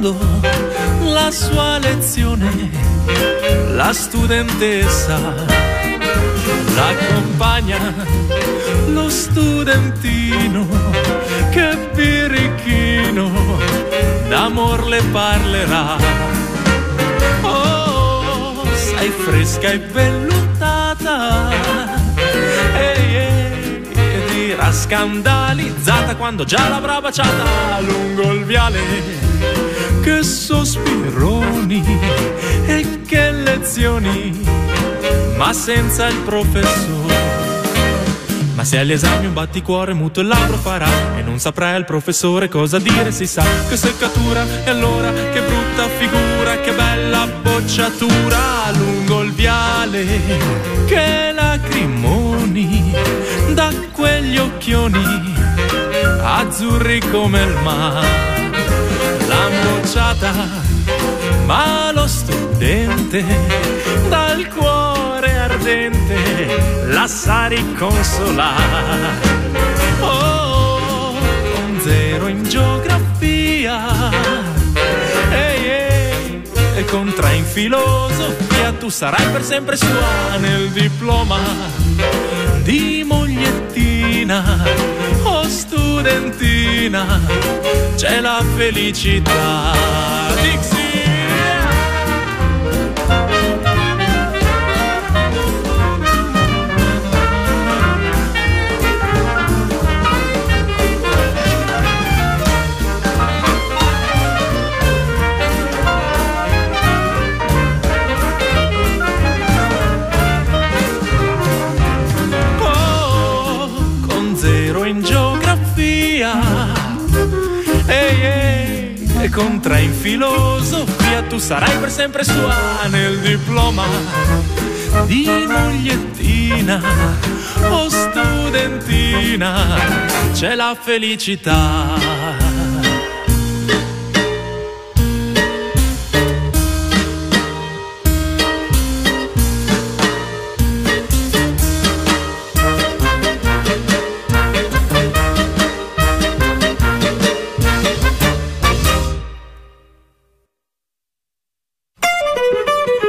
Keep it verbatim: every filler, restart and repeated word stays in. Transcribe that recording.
ascoltando la sua lezione, la studentessa l'accompagna, lo studentino che birichino d'amor le parlerà. Oh, sei fresca e vellutata, ehi, ehi, e dirà scandalizzata quando già l'avrà baciata lungo il viale. Che sospironi e che lezioni, ma senza il professore. Ma se agli esami un batticuore muto il labbro farà e non saprà il professore cosa dire, si sa che seccatura. E allora che brutta figura, che bella bocciatura lungo il viale. Che lacrimoni da quegli occhioni azzurri come il mare. L'han bocciata, ma lo studente dal cuore ardente la sa riconsolare. Oh, con zero in geografia, ehi, ehi, e con tre in filosofia tu sarai per sempre sua nel diploma di mogliettina. Oh studentina, c'è la felicità. Dixie! Ehi, ehi, e con tre in filosofia tu sarai per sempre sua nel diploma di mogliettina. Oh studentina, c'è la felicità.